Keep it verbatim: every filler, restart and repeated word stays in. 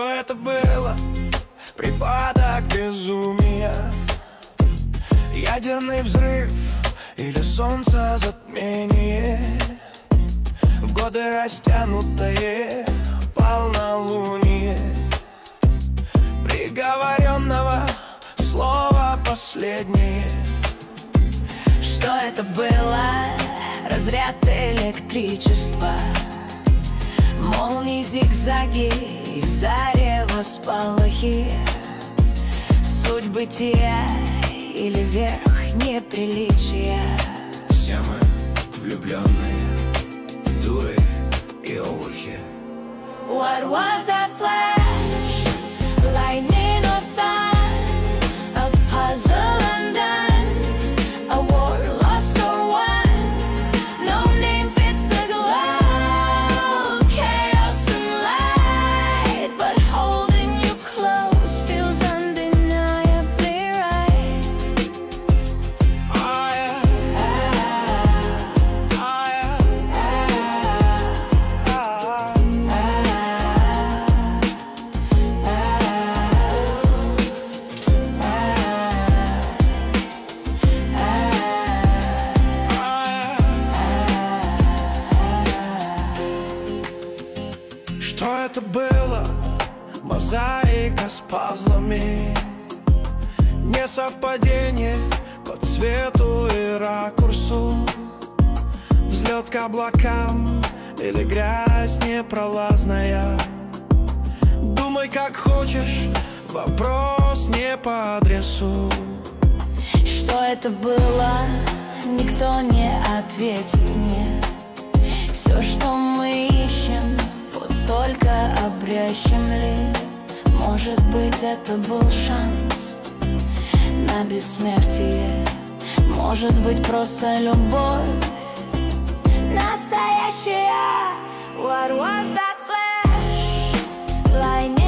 Что это было? Припадок безумия, ядерный взрыв или солнце затмение? В годы растянутое полнолуние приговоренного слова последнее. Что это было? Разряд электричества, молнии, зигзаги и зарево сполохи. Суть бытия или верх неприличия. Все мы влюбленные, дуры и олухи. What was that flash? Lightning or sun? A puzzle undone? A war lost or won? No name fits the glow. Chaos and light, but holding you close feels undeniably right. Ah, yeah. Ah, yeah. Что это было? Мозаика с пазлами, не совпадение по цвету и ракурсу, взлет к облакам или грязь непролазная. Думай как хочешь, вопрос не по адресу. Что это было? Никто не ответит мне. Все, что мы ищем, вот только обрящем ли? Может быть, это был шанс на бессмертие. Может быть, просто любовь настоящая. What was that flash? Lightning